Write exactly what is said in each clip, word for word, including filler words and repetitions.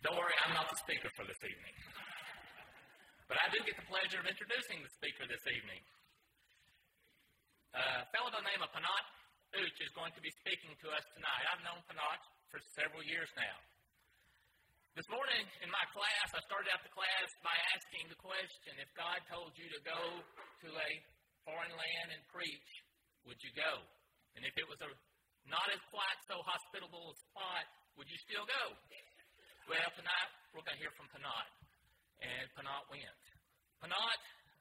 Don't worry, I'm not the speaker for this evening. But I do get the pleasure of introducing the speaker this evening. Uh, a fellow by the name of Panat Uch is going to be speaking to us tonight. I've known Panat for several years now. This morning in my class, I started out the class by asking the question, if God told you to go to a foreign land and preach, would you go? And if it was a not as quite so hospitable spot, would you still go? Well, tonight we're going to hear from Panat. And Panat went. Panat,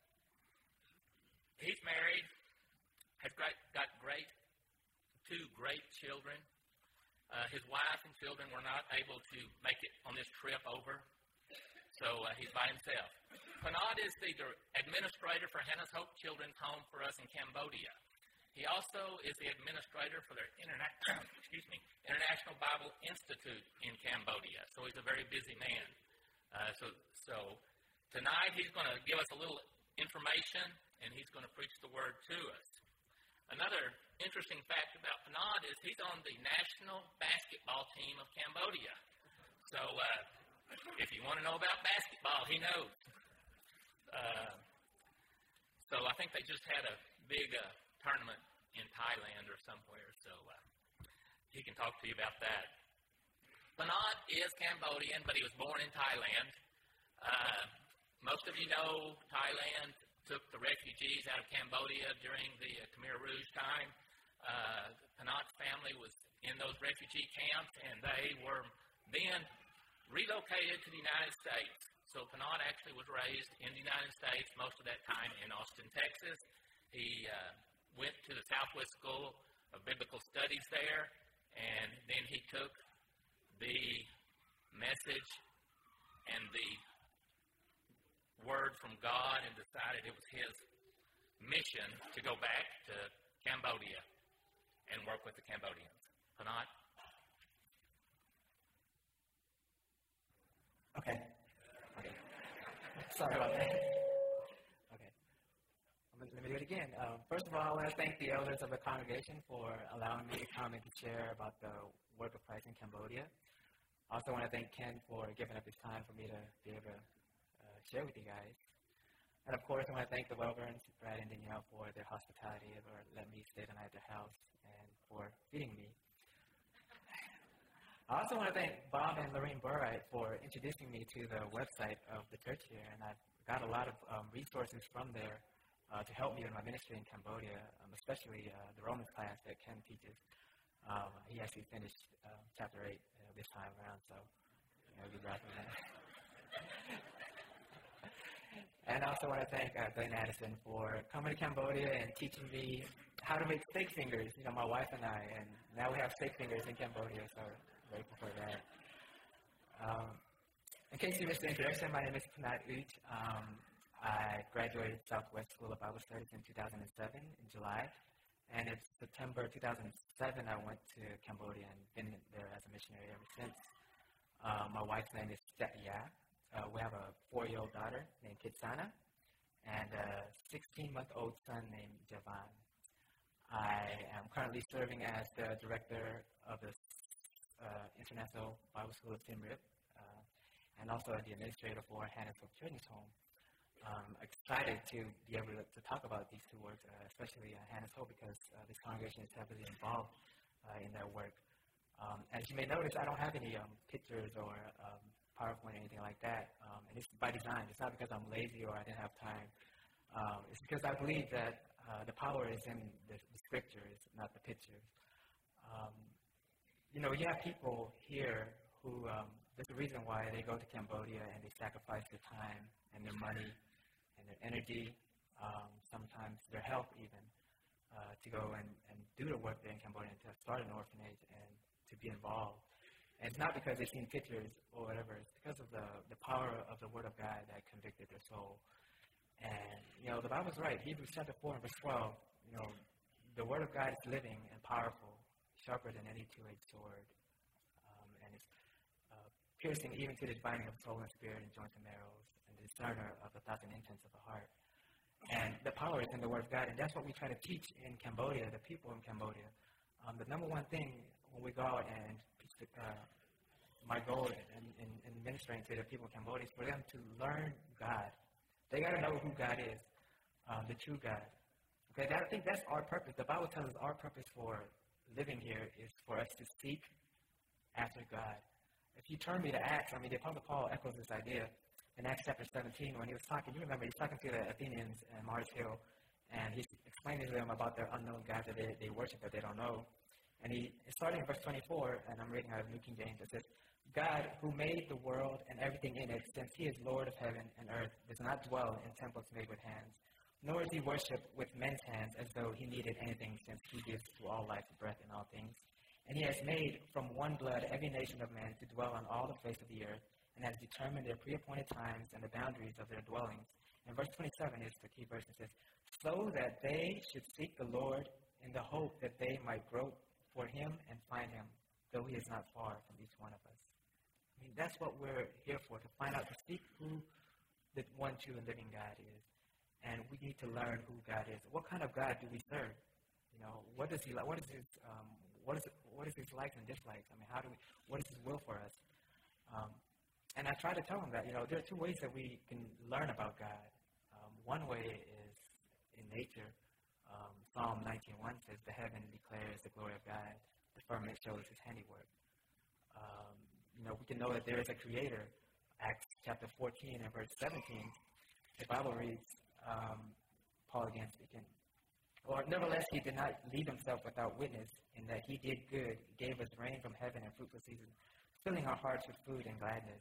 he's married, has great, got great, two great children. Uh, his wife and children were not able to make it on this trip over, so uh, he's by himself. Panat is the administrator for Hannah's Hope Children's Home for us in Cambodia. He also is the administrator for their interna- excuse me, International Bible Institute in Cambodia, so he's a very busy man. Uh, so, so tonight he's going to give us a little information, and he's going to preach the word to us. Another interesting fact about Panat is he's on the national basketball team of Cambodia. So uh, if you want to know about basketball, he knows. Uh, so I think they just had a big uh, tournament in Thailand or somewhere, so uh, he can talk to you about that. Panat is Cambodian, but he was born in Thailand. Uh, most of you know Thailand took the refugees out of Cambodia during the uh, Khmer Rouge time. Uh, Panat's family was in those refugee camps, and they were then relocated to the United States. So Panat actually was raised in the United States most of that time in Austin, Texas. He uh, went to the Southwest School of Biblical Studies there, and then he took the message and the word from God and decided it was his mission to go back to Cambodia and work with the Cambodians. Panat? Okay. Okay. Sorry about that. Okay. Let me do it again. Um, first of all, I want to thank the elders of the congregation for allowing me to come and to share about the work of Christ in Cambodia. I also want to thank Ken for giving up his time for me to be able to uh, share with you guys. And of course, I want to thank the Welburns, Brad and Danielle, for their hospitality or letting me stay the night at their house and for feeding me. I also want to thank Bob and Lorraine Burright for introducing me to the website of the church here, and I've got a lot of um, resources from there uh, to help me in my ministry in Cambodia, um, especially uh, the Romans class that Ken teaches. Um, he actually finished uh, chapter eight uh, this time around, so I'll be glad for that. And I also want to thank uh, Glenn Addison for coming to Cambodia and teaching me how to make steak fingers, you know, my wife and I, and now we have steak fingers in Cambodia, so I'm grateful for that. Um, in case you missed the introduction, my name is Panat Uch. Um, I graduated Southwest School of Bible Studies in two thousand seven in July. And in September two thousand seven, I went to Cambodia and been there as a missionary ever since. Uh, my wife's name is Setya. Uh, we have a four-year-old daughter named Kitsana and a sixteen-month-old son named Javan. I am currently serving as the director of the uh, International Bible School of Siem Reap uh, and also the administrator for Hannah's Hope Children's Home. I'm um, excited to be able to, to talk about these two works, uh, especially uh, Hannah's Hope, because uh, this congregation is heavily involved uh, in their work. Um, as you may notice, I don't have any um, pictures or um, PowerPoint or anything like that, um, and it's by design. It's not because I'm lazy or I didn't have time. Um, it's because I believe that uh, the power is in the, the scriptures, not the pictures. Um, you know, you have people here who, um, there's a reason why they go to Cambodia and they sacrifice their time and their money and their energy, um, sometimes their health even, uh, to go and, and do the work there in Cambodia and to start an orphanage and to be involved. And it's not because they've seen pictures or whatever. It's because of the, the power of the Word of God that convicted their soul. And, you know, the Bible's right. Hebrews chapter four and verse twelve, you know, the Word of God is living and powerful, sharper than any two-edged sword. Um, and it's uh, piercing even to the dividing of soul and spirit and joints and marrows, and the discerner of the thoughts and intents of the heart. And the power is in the Word of God, and that's what we try to teach in Cambodia, the people in Cambodia. Um, the number one thing when we go out and preach the, uh, my goal in, in, in ministering to the people of Cambodia is for them to learn God. They got to know who God is, um, the true God. Okay, that, I think that's our purpose. The Bible tells us our purpose for living here is for us to seek after God. If you turn me to Acts, I mean, the Apostle Paul echoes this idea in Acts chapter seventeen when he was talking. You remember, he's talking to the Athenians in Mars Hill, and he's explaining to them about their unknown God that they, they worship that they don't know. And he, starting in verse twenty-four, and I'm reading out of New King James, it says, God, who made the world and everything in it, since he is Lord of heaven and earth, does not dwell in temples made with hands, nor is he worshipped with men's hands as though he needed anything, since he gives to all life, breath, and all things. And he has made from one blood every nation of men to dwell on all the face of the earth, and has determined their pre-appointed times and the boundaries of their dwellings. And verse twenty-seven is the key verse. It says, so that they should seek the Lord in the hope that they might grope for him and find him, though he is not far from each one of us. I mean, that's what we're here for, to find out, to seek who the one true and living God is. And we need to learn who God is. What kind of God do we serve? You know, what does he like? What is his, um, what is it, what is his likes and dislikes? I mean, how do we, what is his will for us? Um, and I try to tell them that, you know, there are two ways that we can learn about God. Um, one way is in nature. Um, Psalm nineteen one says, the heaven declares the glory of God. The firmament shows his handiwork. Um, you know, we can know that there is a creator. Acts chapter fourteen and verse seventeen, the Bible reads, um, Paul again speaking, or nevertheless he did not leave himself without witness, in that he did good, gave us rain from heaven and fruitful season, filling our hearts with food and gladness.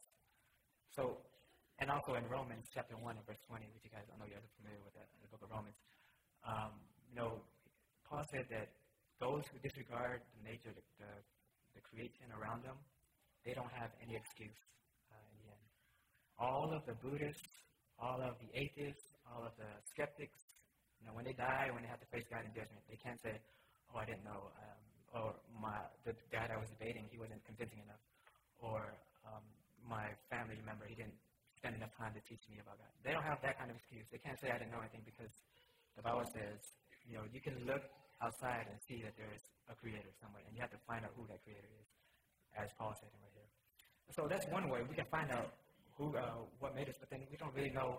So, and also in Romans chapter one and verse twenty, which you guys, I know you guys are familiar with that, the book of Romans, um, you know, Paul said that those who disregard the nature, the, the, the creation around them, they don't have any excuse uh, in the end. All of the Buddhists, all of the atheists, all of the skeptics, you know, when they die, when they have to face God in judgment, they can't say, oh, I didn't know, um, or my the God I was debating, he wasn't convincing enough, or um, my family member, he didn't spend enough time to teach me about God. They don't have that kind of excuse. They can't say I didn't know anything, because the Bible says, you know, you can look outside and see that there is a creator somewhere, and you have to find out who that creator is, as Paul said right here. So that's one way we can find out who, uh, what made us, but then we don't really know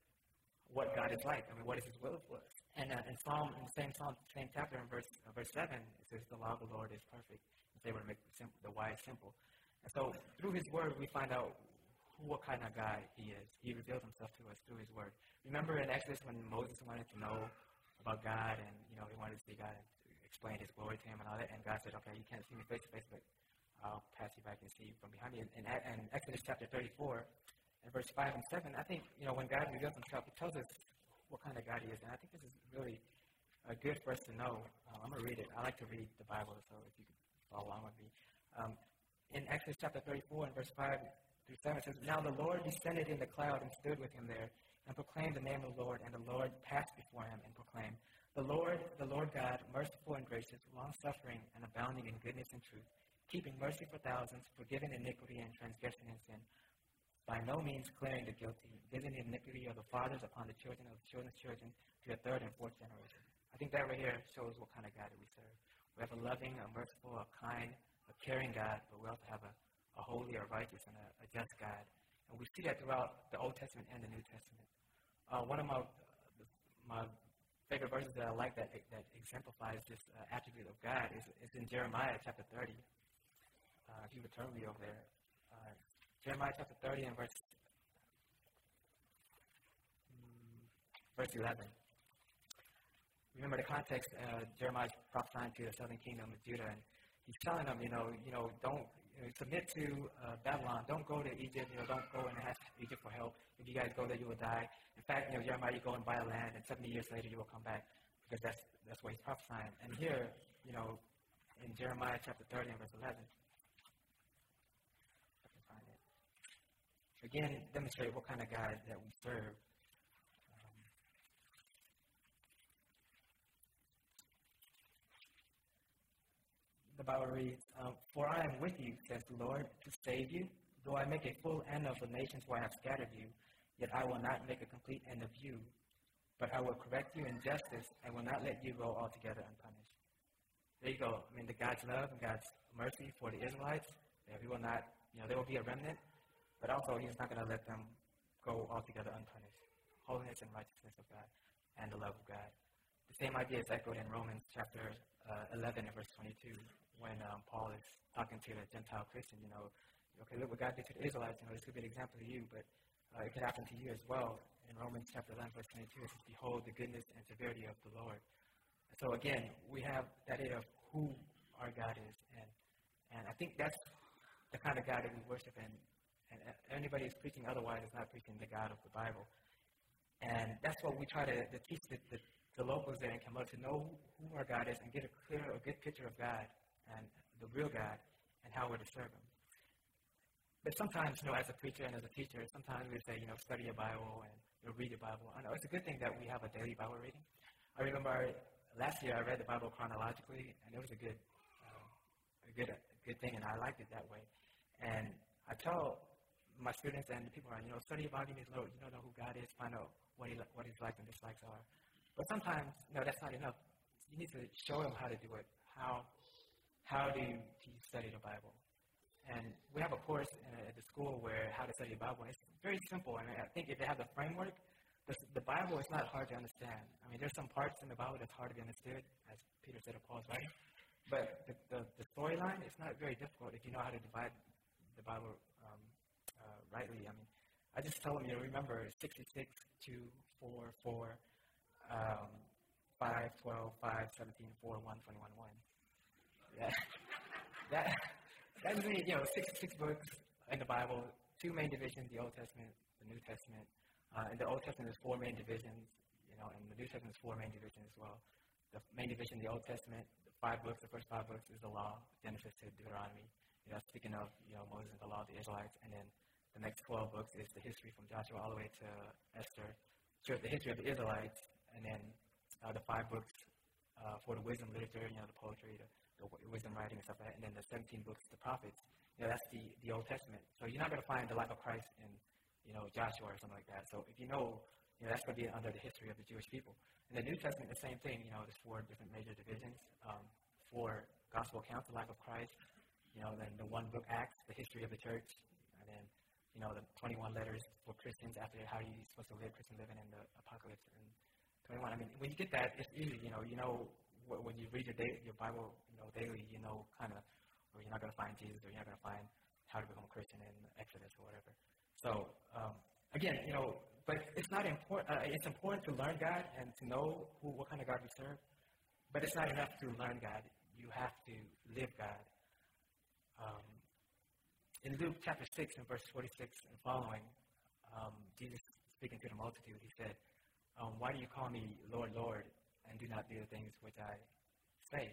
what God is like. I mean, what is his will for us? And uh, in Psalm, in the same Psalm, same chapter, in verse uh, verse seven, it says, the law of the Lord is perfect. It's able to make the, simple, the wise simple. And so through his word, we find out who, what kind of God he is. He reveals himself to us through his word. Remember in Exodus when Moses wanted to know about God, and, you know, he wanted to see God and explain his glory to him and all that, and God said, okay, you can't see me face to face, but I'll pass you back and see you from behind me. In, in, in Exodus chapter thirty-four, in verse five and seven, I think, you know, when God reveals himself, he tells us what kind of God he is. And I think this is really uh, good for us to know. Um, I'm going to read it. I like to read the Bible, so if you could follow along with me. Um, in Exodus chapter thirty-four, and verse five through seven, it says, now the Lord descended in the cloud and stood with him there, and proclaimed the name of the Lord, and the Lord passed before him and proclaimed, the Lord, the Lord God, merciful and gracious, long-suffering and abounding in goodness and truth, keeping mercy for thousands, forgiving iniquity and transgression and sin, by no means clearing the guilty, visiting the iniquity of the fathers upon the children of the children's children to the third and fourth generation. I think that right here shows what kind of God that we serve. We have a loving, a merciful, a kind, a caring God, but we also have a, a holy, a righteous, and a, a just God. And we see that throughout the Old Testament and the New Testament. Uh, one of my uh, my favorite verses that I like that that exemplifies this uh, attribute of God is, is in Jeremiah chapter thirty. Uh, if you would turn me over there. Uh, Jeremiah chapter thirty and verse, um, verse eleven. Remember the context, uh, Jeremiah is prophesying to the southern kingdom of Judah, and he's telling them, you know, you know, don't you know, submit to uh, Babylon. Don't go to Egypt. You know, don't go and ask Egypt for help. If you guys go there, you will die. In fact, you know, Jeremiah, you go and buy a land, and seventy years later, you will come back, because that's that's what he's prophesying. And here, you know, in Jeremiah chapter thirty and verse eleven, I can find it. Again, demonstrate what kind of God that we serve. Um, the Bible reads, um, for I am with you, says the Lord, to save you. Though I make a full end of the nations where I have scattered you, yet I will not make a complete end of you. But I will correct you in justice and will not let you go altogether unpunished. There you go. I mean, the God's love and God's mercy for the Israelites, that he will not You know, there will be a remnant, but also He's not going to let them go altogether unpunished. Holiness and righteousness of God and the love of God. The same idea is echoed in Romans chapter uh, eleven and verse twenty-two when um, Paul is talking to the Gentile Christian, you know, okay, look what God did to the Israelites. You know, this could be an example to you, but uh, it could happen to you as well. In Romans chapter eleven verse twenty-two, it says, behold the goodness and severity of the Lord. And so again, we have that idea of who our God is, and and I think that's the kind of God that we worship, and, and anybody who's preaching otherwise is not preaching the God of the Bible. And that's what we try to, to teach the, the, the locals there in Cambodia, to know who our God is and get a clear, a good picture of God and the real God and how we're to serve Him. But sometimes, you know, as a preacher and as a teacher, sometimes we say, you know, study your Bible and you know, read your Bible. I know it's a good thing that we have a daily Bible reading. I remember last year I read the Bible chronologically, and it was a good, uh, a good, a good thing, and I liked it that way. And I tell my students and the people around, you know, study your Bible, you need to know, you know who God is, find out what he what his likes and dislikes are. But sometimes, no, that's not enough. You need to show them how to do it. How how do you, do you study the Bible? And we have a course at the school where how to study the Bible. It's very simple, and I think if they have the framework, the, the Bible is not hard to understand. I mean, there's some parts in the Bible that's hard to be understood, as Peter said of Paul's writing. But the, the, the storyline is not very difficult if you know how to divide the Bible um, uh, rightly. I mean, I just tell them, you know, remember sixty-six, two, four, four, um, five, twelve, five, seventeen, four, one, twenty-one, one. Yeah. that, that means, you know, sixty-six books in the Bible, two main divisions, the Old Testament, the New Testament. Uh, in the Old Testament, there's four main divisions, you know, and the New Testament is four main divisions as well. The main division, the Old Testament, the five books, the first five books is the law, Genesis to Deuteronomy. You know, speaking of, you know, Moses and the law of the Israelites, and then the next twelve books is the history from Joshua all the way to Esther, so the history of the Israelites, and then uh, the five books uh, for the wisdom literature, you know, the poetry, the, the wisdom writing and stuff like that, and then the seventeen books, the prophets. You know, that's the, the Old Testament. So you're not going to find the life of Christ in, you know, Joshua or something like that. So if you know, you know, that's going to be under the history of the Jewish people. In the New Testament, the same thing. You know, there's four different major divisions. Um, four gospel accounts, the life of Christ. You know, then the one book, Acts, the history of the church, and then, you know, the twenty-one letters for Christians after how you're supposed to live Christian living in the apocalypse. And twenty-one, I mean, when you get that, it's easy. You know, you know when you read your day, your Bible, you know, daily, you know, kind of, or you're not going to find Jesus, or you're not going to find how to become a Christian in Exodus or whatever. So um, again, you know, but it's not important. Uh, it's important to learn God and to know who, what kind of God we serve. But it's not enough to learn God. You have to live God. Um, in Luke chapter six and verse forty-six and following, um, Jesus speaking to the multitude, he said, um, "Why do you call me Lord, Lord, and do not do the things which I say?"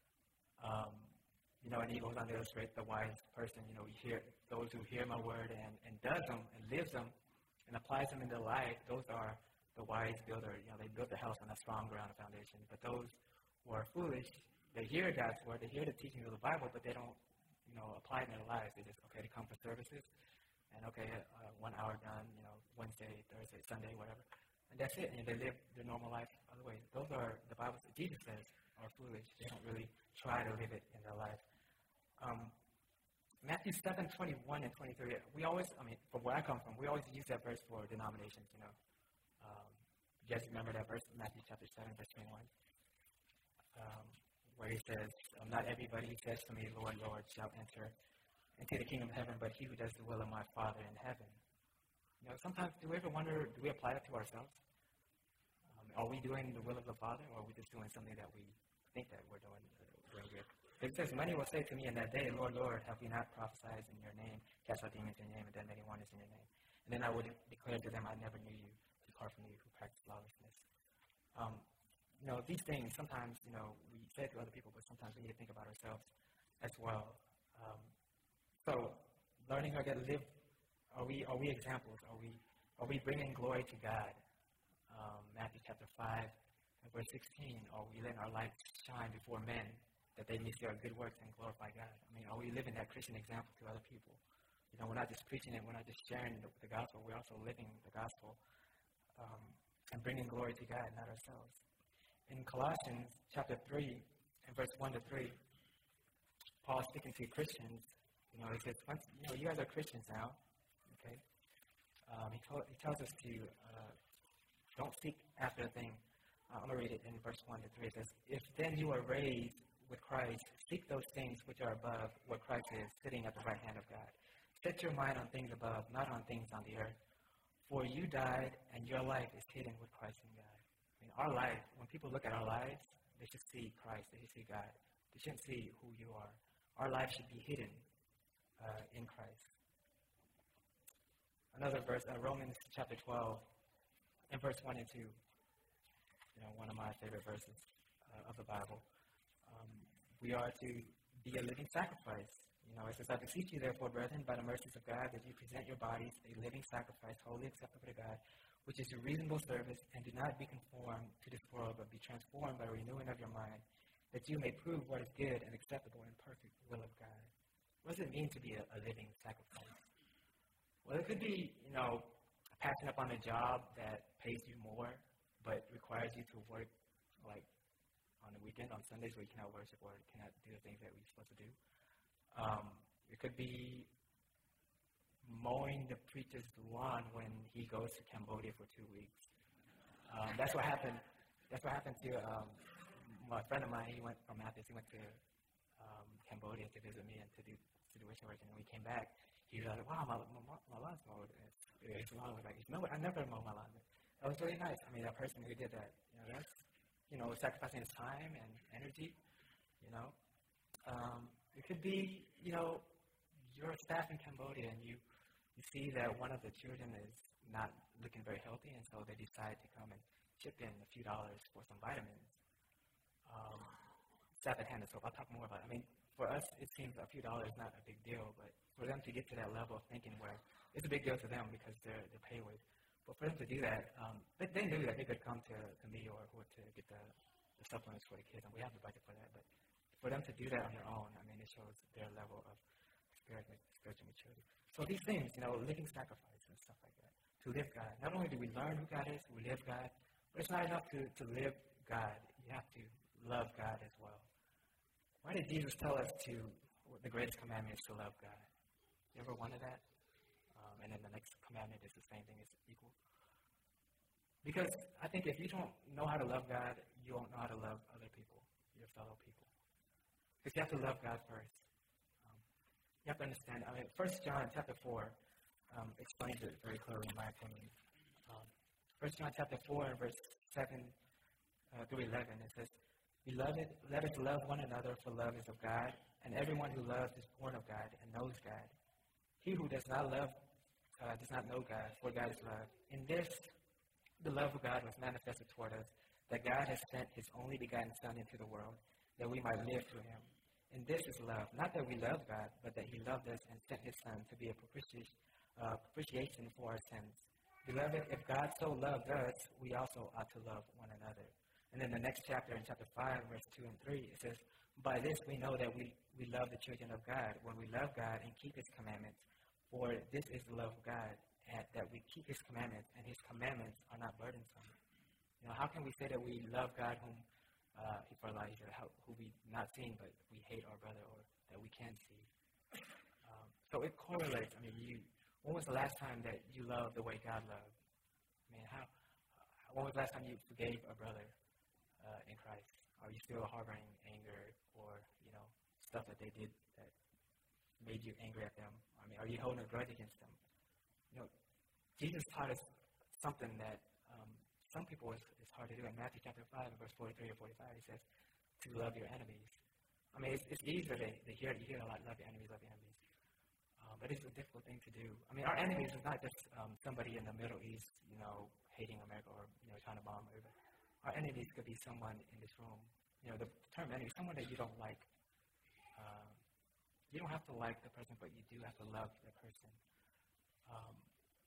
Um, you know, and he goes on to illustrate the wise person. You know, you hear those who hear my word and, and does them and lives them and applies them in their life. Those are the wise builder. You know, they built the house on a strong ground of foundation. But those who are foolish, they hear God's word, they hear the teachings of the Bible, but they don't, you know, apply it in their lives. They just, okay, they come for services, and okay, uh, one hour done, you know, Wednesday, Thursday, Sunday, whatever. And that's it. And they live their normal life other ways. Those are, the Bible, Jesus says, are foolish. They don't really try to live it in their life. Um, Matthew seven, twenty-one and twenty-three, we always, I mean, from where I come from, we always use that verse for denominations, you know. Um, you guys remember that verse, Matthew chapter seven, verse twenty-one? Um, where he says, um, not everybody who says to me, Lord, Lord, shall enter into the kingdom of heaven, but he who does the will of my Father in heaven. You know, sometimes, do we ever wonder, do we apply that to ourselves? Um, are we doing the will of the Father, or are we just doing something that we think that we're doing, uh, doing good? It says, many will say to me in that day, Lord, Lord, have we not prophesied in your name, cast out demons in your name, and done many wonders in your name? And then I would declare to them, I never knew you. Depart from me, who practice lawlessness. Um, you know, these things, sometimes, you know, we say it to other people, but sometimes we need to think about ourselves as well. Um, so, learning how to live, are we are we examples? Are we are we bringing glory to God? Um, Matthew chapter five, verse sixteen, are we letting our light shine before men, that they may see our good works and glorify God? I mean, are we living that Christian example to other people? You know, we're not just preaching it, we're not just sharing the, the gospel, we're also living the gospel um, and bringing glory to God, not ourselves. In Colossians chapter three, and verse one to three, Paul speaking to Christians, You know, he says, once, you know, you guys are Christians now, okay? Um, he, told, he tells us to uh, don't seek after a thing. Uh, I'm going to read it in verse one to three. It says, if then you are raised with Christ, seek those things which are above where Christ is, sitting at the right hand of God. Set your mind on things above, not on things on the earth. For you died, and your life is hidden with Christ in God. I mean, our life, when people look at our lives, they should see Christ, they should see God. They shouldn't see who you are. Our life should be hidden uh, in Christ. Another verse, uh, Romans chapter twelve, and verse one and two. You know, one of my favorite verses uh, of the Bible. Um, we are to be a living sacrifice. You know, it says, I beseech you, therefore, brethren, by the mercies of God, that you present your bodies a living sacrifice, wholly acceptable to God, which is your reasonable service, and do not be conformed to this world, but be transformed by the renewing of your mind, that you may prove what is good and acceptable and perfect will of God. What does it mean to be a, a living sacrifice? Well, it could be, you know, passing up on a job that pays you more, but requires you to work, like, on the weekend, on Sundays, where you cannot worship or cannot do the things that we're supposed to do. Um, it could be mowing the preacher's lawn when he goes to Cambodia for two weeks. Um, that's what happened. That's what happened to um, my friend of mine. He went from Mathis. He went to um, Cambodia to visit me and to do situation work. And when we came back, he was like, "Wow, my my, my lawn's mowed." And his lawn was like, "No, I never mow my lawn." That was really nice. I mean, that person who did that, you know, that's you know sacrificing his time and energy. You know. Um, It could be, you know, you're staff in Cambodia and you, you see that one of the children is not looking very healthy, and so they decide to come and chip in a few dollars for some vitamins. Um, Seven-handed soap, I'll talk more about it. I mean, for us, it seems a few dollars is not a big deal, but for them to get to that level of thinking where it's a big deal to them because they're, they're paid with. But for them to do that, um, they, they knew that they could come to, to me or who to get the, the supplements for the kids, and we have the budget for that, but for them to do that on their own, I mean, it shows their level of spiritual, spiritual maturity. So these things, you know, living sacrifice and stuff like that, to live God. Not only do we learn who God is, we live God, but it's not enough to, to live God. You have to love God as well. Why did Jesus tell us to, the greatest commandment is to love God? You ever wanted that? Um, and then the next commandment is the same thing, it's equal. Because I think if you don't know how to love God, you won't know how to love other people, your fellow people. Because you have to love God first. Um, you have to understand. I mean, First John chapter four um, explains it very clearly, in my opinion. Um, First John chapter four and verse seven uh, through eleven, it says, Beloved, let us love one another, for love is of God, and everyone who loves is born of God and knows God. He who does not love uh, does not know God, for God is love. In this, the love of God was manifested toward us, that God has sent his only begotten Son into the world, that we might live through him. And this is love, not that we love God, but that he loved us and sent his Son to be a propitiation, uh, propitiation for our sins. Beloved, if God so loved us, we also ought to love one another. And then the next chapter, in chapter five, verse two and three, it says, By this we know that we, we love the children of God, when we love God and keep his commandments. For this is the love of God, and that we keep his commandments, and his commandments are not burdensome. You know, how can we say that we love God whom Uh, for Elijah, how, who we not seen, but we hate our brother, or that we can see. Um, so it correlates. I mean, you. When was the last time that you loved the way God loved? I mean, how? Uh, when was the last time you forgave a brother uh, in Christ? Are you still harboring anger, or you know, stuff that they did that made you angry at them? I mean, are you holding a grudge against them? You know, Jesus taught us something that um, some people is, is hard to do. In Matthew chapter five, verse forty-three or forty-five, he says, to love your enemies. I mean, it's, it's easier to, to hear, you hear a lot, love your enemies, love your enemies. Uh, but it's a difficult thing to do. I mean, our enemies is not just um, somebody in the Middle East, you know, hating America or, you know, trying to bomb over. Our enemies could be someone in this room. You know, the term enemy, someone that you don't like. Uh, you don't have to like the person, but you do have to love the person. Um,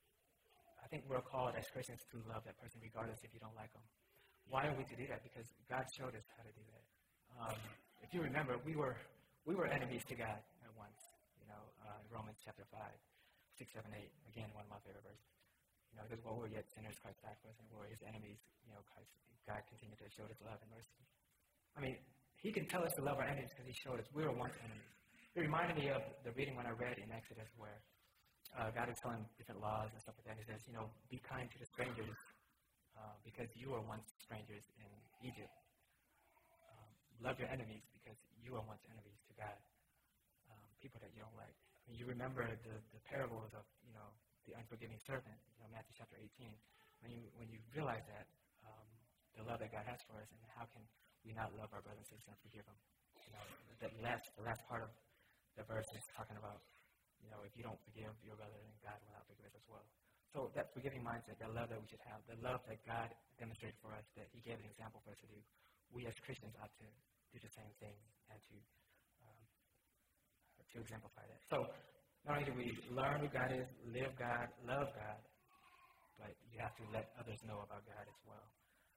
I think we're called as Christians to love that person regardless if you don't like them. Why are we to do that? Because God showed us how to do that. Um, if you remember, we were we were enemies to God at once. You know, uh, Romans chapter five, six, seven, eight. Again, one of my favorite verses. You know, because while we were yet sinners, Christ died for us, and we were his enemies. You know, Christ, God continued to show us love and mercy. I mean, he can tell us to love our enemies because he showed us we were once enemies. it reminded me of the reading when I read in Exodus where uh, God is telling different laws and stuff like that. He says, you know, be kind to the strangers uh, because you were once strangers in Egypt. Um, love your enemies because you were once enemies to God. Um, people that you don't like. I mean, you remember the, the parables of, you know, the unforgiving servant, you know, Matthew chapter eighteen. When you when you realize that, um, the love that God has for us, and how can we not love our brothers and sisters and forgive them? You know, that last the last part of the verse is talking about, you know, if you don't forgive your brother, then God will not forgive us as well. So that forgiving mindset, that love that we should have, the love that God demonstrated for us, that He gave an example for us to do, we as Christians ought to do the same thing and to um, to exemplify that. So not only do we learn who God is, live God, love God, but you have to let others know about God as well.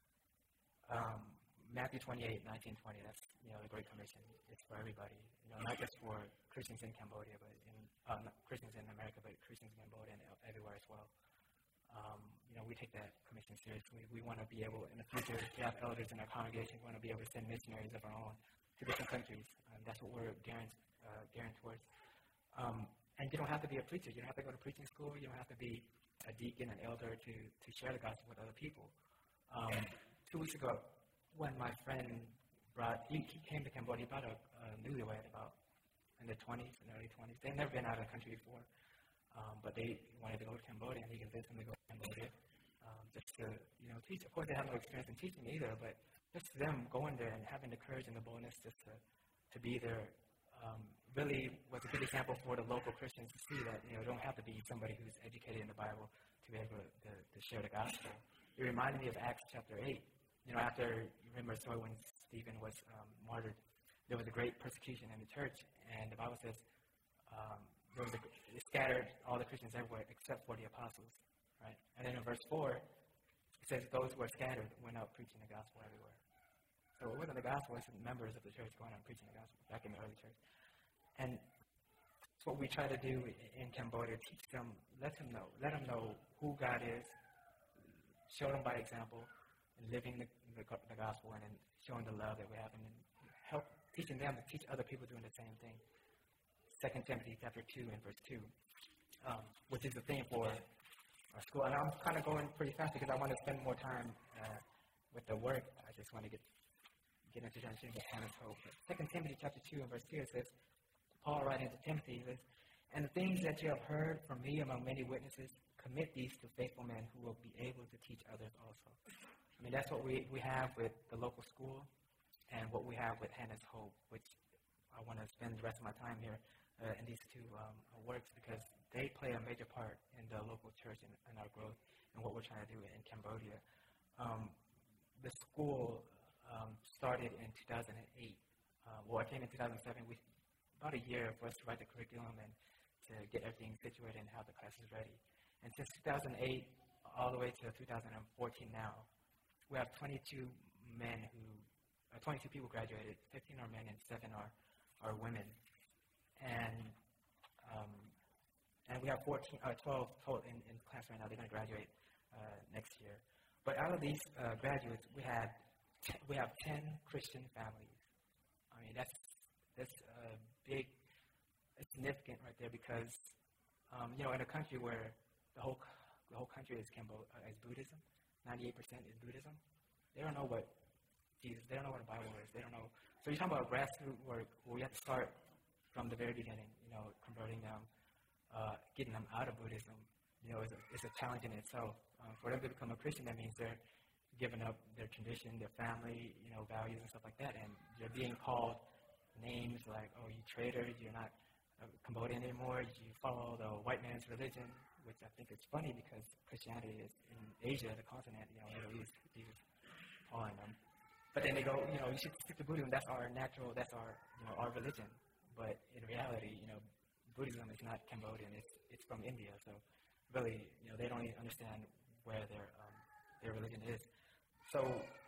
Um, Matthew twenty-eight, nineteen, twenty, that's, you know, the Great Commission. It's for everybody, you know, not just for Christians in Cambodia, but in, uh, not Christians in America, but Christians in Cambodia and everywhere as well. Um, you know, we take that commission seriously. We want to be able, in the future, to have elders in our congregation. We want to be able to send missionaries of our own to different countries. Um, that's what we're gearing, uh, gearing towards. Um, And you don't have to be a preacher. You don't have to go to preaching school. You don't have to be a deacon, an elder to, to share the gospel with other people. Um, two weeks ago, when my friend brought, he, he came to Cambodia, he brought a, a newlywed about in the twenties, in the early twenties. They'd never been out of the country before, um, but they wanted to go to Cambodia, and he convinced them to go to Cambodia um, just to, you know, teach. Of course, they have no experience in teaching either, but just them going there and having the courage and the boldness just to, to be there um, really was a good example for the local Christians to see that, you know, you don't have to be somebody who's educated in the Bible to be able to, to share the gospel. It reminded me of Acts chapter eight. You know, after, you remember the story when Stephen was um, martyred, there was a great persecution in the church, and the Bible says um, there was a, it scattered all the Christians everywhere except for the apostles, right? And then in verse four, it says those who are scattered went out preaching the gospel everywhere. So it wasn't the gospel, it's members of the church going out preaching the gospel back in the early church. And it's what we try to do in Cambodia, teach them, let them know, let them know who God is, show them by example, and living the, the, the gospel and then showing the love that we have, and then help teaching them to teach other people doing the same thing. Second Timothy chapter two and verse two, um, which is the theme for our school. And I'm kind of going pretty fast because I want to spend more time uh, with the work. I just want to get get into understanding of Hannah's hope. Second Timothy chapter two and verse two, it says, Paul writing to Timothy, says, and the things that you have heard from me among many witnesses, commit these to faithful men who will be able to teach others also. I mean, that's what we, we have with the local school and what we have with Hannah's Hope, which I want to spend the rest of my time here uh, in these two um, works because they play a major part in the local church and, and our growth and what we're trying to do in Cambodia. Um, the school um, started in two thousand eight. Uh, well, I came in two thousand seven. We about a year for us to write the curriculum and to get everything situated and have the classes ready. And since two thousand eight all the way to two thousand fourteen now, we have twenty-two men who, uh, twenty-two people graduated. fifteen are men and seven are, are women. And um, and we have fourteen, uh, twelve total in, in class right now. They're going to graduate uh, next year. But out of these uh, graduates, we had t- we have ten Christian families. I mean, that's that's a big, it's significant right there because um, you know, in a country where the whole the whole country is Cambo- uh, is Buddhism, ninety-eight percent is Buddhism. They don't know what Jesus. They don't know what the Bible is. They don't know. So you're talking about grassroots work where we have to start from the very beginning. You know, converting them, uh, getting them out of Buddhism. You know, it's a, it's a challenge in itself. Um, for them to become a Christian, that means they're giving up their tradition, their family, you know, values and stuff like that, and they're being called names like, "Oh, you traitor! You're not uh, Cambodian anymore. You follow the white man's religion," which I think is funny because Christianity is in Asia, the continent, you know, Middle East, Jesus calling them. But then they go, you know, you should stick to Buddhism. That's our natural. That's our, you know, our religion. But in reality, you know, Buddhism is not Cambodian. It's it's from India. So really, you know, they don't even understand where their um, their religion is. So,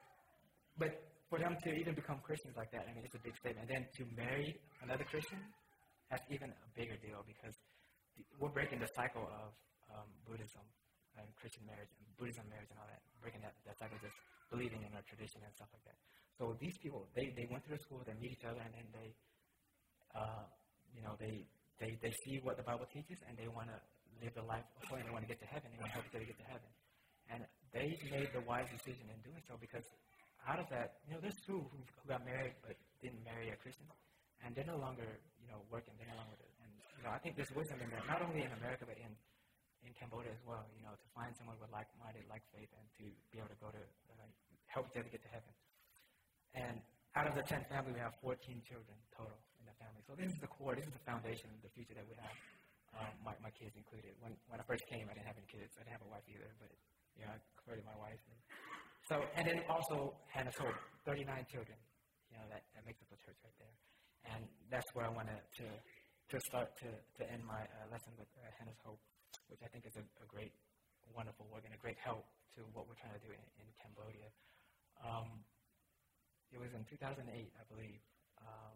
but for them to even become Christians like that, I mean, it's a big statement. And then to marry another Christian, that's even a bigger deal because the, we're breaking the cycle of um, Buddhism and Christian marriage and Buddhism marriage and all that, breaking that, that cycle, just believing in our tradition and stuff like that. So these people, they, they went through the school, they meet each other, and then they uh, you know, they, they, they see what the Bible teaches, and they want to live the life according. They want to get to heaven. They want to help each other get to heaven. And they made the wise decision in doing so, because out of that, you know, there's two who, who got married but didn't marry a Christian, and they're no longer, you know, working. They're no longer, and you know, I think there's wisdom in that, not only in America but in in Cambodia as well. You know, to find someone with like-minded, like faith, and to be able to go to uh, help each other get to heaven. And out of the ten family, we have fourteen children total in the family. So this is the core. This is the foundation, the future that we have. Um, my my kids included. When when I first came, I didn't have any kids. I didn't have a wife either, but you know, I converted my wife. And so, and then also Hannah's Hope, thirty-nine children. You know, that, that makes up the church right there. And that's where I wanted to to start to, to end my uh, lesson with uh, Hannah's Hope, which I think is a, a great, wonderful work and a great help to what we're trying to do in, in Cambodia. Um, it was in two thousand eight, I believe. Um,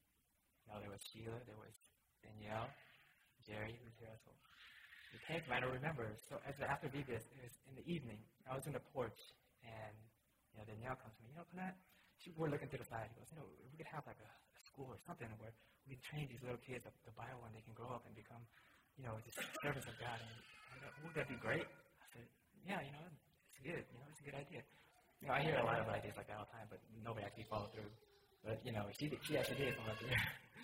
you know, there was Sheila, there was Danielle, Jerry, who's here also. We came from, I don't remember. So as after V B S, it was in the evening. I was in the porch, and you know, Danielle comes to me. You know, Panat, she, we're looking to the side. He goes, you know, we could have like a, a school or something where we can train these little kids the, the Bible, and they can grow up and become, you know, just servants of God. And I go, would that be great? I said, yeah, you know, it's good. You know, it's a good idea. You know, I hear a lot of ideas like that all the time, but nobody actually followed through. But you know, she she actually did follow through.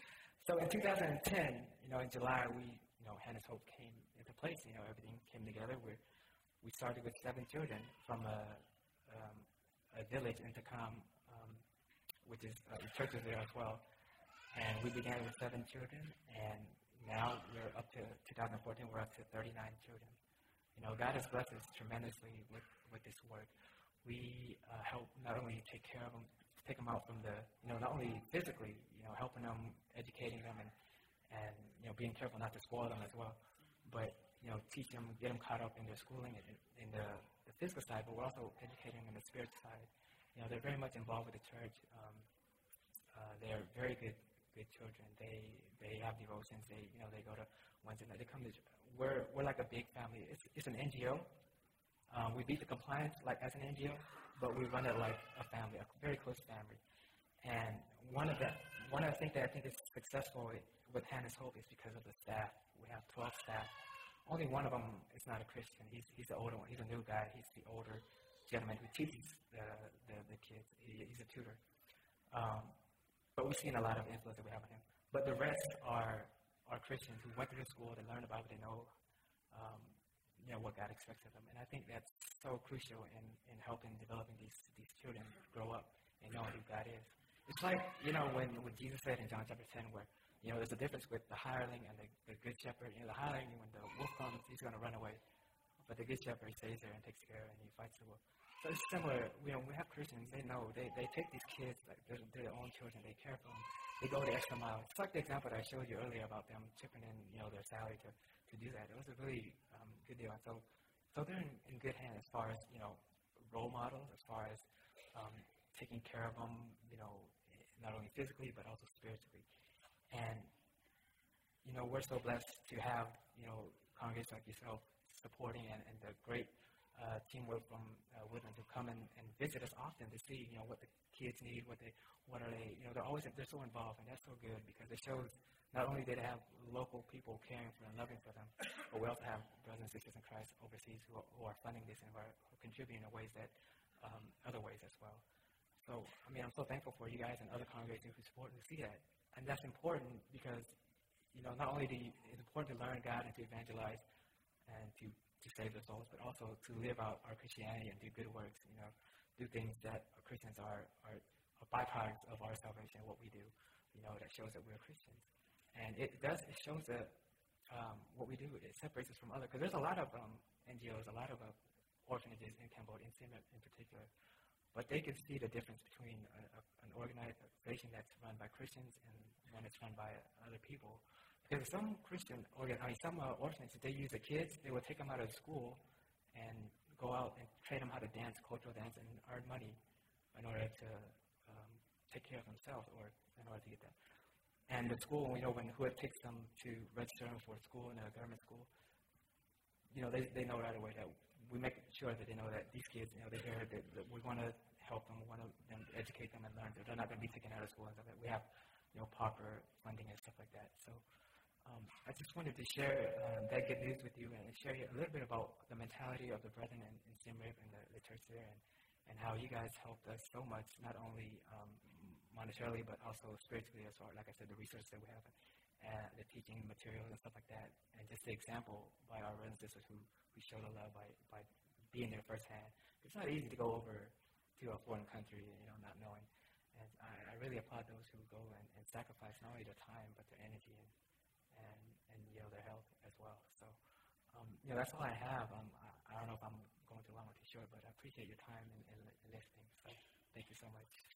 So in two thousand ten, you know, in July, we, you know, Hannah's Hope came into place. You know, everything came together. We we started with seven children from a um, a village in Takam, um, which is uh, the church is there as well. And we began with seven children, and now we're up to two thousand fourteen. We're up to thirty-nine children. You know, God has blessed us tremendously with with this work. We uh, help not only take care of them, take them out from the, you know, not only physically, you know, helping them, educating them, and, and you know, being careful not to spoil them as well, but, you know, teach them, get them caught up in their schooling and in the, the physical side, but we're also educating them in the spiritual side. You know, they're very much involved with the church. Um, uh, they're very good, good children. They they have devotions. They, you know, they go to Wednesday night. They come to. We're we're like a big family. It's it's an N G O. Um, we beat the compliance like as an N G O, but we run it like a family, a very close family. And one of the one of the things that I think is successful with Hannah's Hope is because of the staff. We have twelve staff. Only one of them is not a Christian. He's he's the older one. He's a new guy. He's the older gentleman who teaches the the, the kids. He, he's a tutor. Um, but we've seen a lot of influence that we have on him. But the rest are are Christians who went through school, they learned about it, they know. Um, you know, what God expects of them. And I think that's so crucial in, in helping developing these these children grow up and know who God is. It's like, you know, when, when Jesus said in John chapter ten where, you know, there's a difference with the hireling and the, the good shepherd. You know, the hireling, when the wolf comes, he's going to run away. But the good shepherd stays there and takes care and he fights the wolf. So it's similar. You know, we have Christians, they know. They, they take these kids, like they're, they're their own children. They care for them. They go the extra mile. It's like the example that I showed you earlier about them chipping in, you know, their salary to, to do that. It was a really um, good deal. So, so they're in, in good hands as far as, you know, role models, as far as um, taking care of them, you know, not only physically but also spiritually. And, you know, we're so blessed to have, you know, congregations like yourself supporting and, and the great uh, teamwork from uh, Woodland to come and, and visit us often to see, you know, what the kids need, what they, what are they, you know, they're always, they're so involved, and that's so good because it shows not only did they have local people caring for and loving for them, but we also have brothers and sisters in Christ overseas who are, who are funding this and who are, who are contributing in ways that, um, other ways as well. So, I mean, I'm so thankful for you guys and other congregations who support and see that. And that's important because, you know, not only do you, it's important to learn God and to evangelize and to, to save the souls, but also to live out our Christianity and do good works, you know, do things that Christians are, are, are byproducts of our salvation and what we do, you know, that shows that we're Christians. And it does, it shows that um, what we do, it separates us from others. Because there's a lot of um, N G Os, a lot of uh, orphanages in Cambodia, in Siem Reap in particular. But they can see the difference between a, a, an organization that's run by Christians and one that's run by other people. Because some Christian, organ, I mean, some uh, orphanages, they use the kids, they will take them out of school and go out and train them how to dance, cultural dance, and earn money in order to um, take care of themselves or in order to get that. And the school, you know, when whoever takes them to register them for school in a government school, you know, they, they know right away that we make sure that they know that these kids, you know, they hear that, that we want to help them, we want to them educate them and learn that they're not going to be taken out of school and stuff like that. We have you know, proper funding and stuff like that. So um, I just wanted to share um, that good news with you and share a little bit about the mentality of the brethren in, in Siem Reap and the, the church there, and, and how you guys helped us so much, not only um, monetarily, but also spiritually as far, like I said, the resources that we have, and the teaching materials and stuff like that, and just the example by our brothers and sisters who, who show the love by, by being there firsthand. It's not easy to go over to a foreign country, you know, not knowing. And I, I really applaud those who go and, and sacrifice not only their time, but their energy and, and, and you know, their health as well. So, um, you know, that's all I have. Um, I, I don't know if I'm going too long or too short, but I appreciate your time and, and listening. So thank you so much.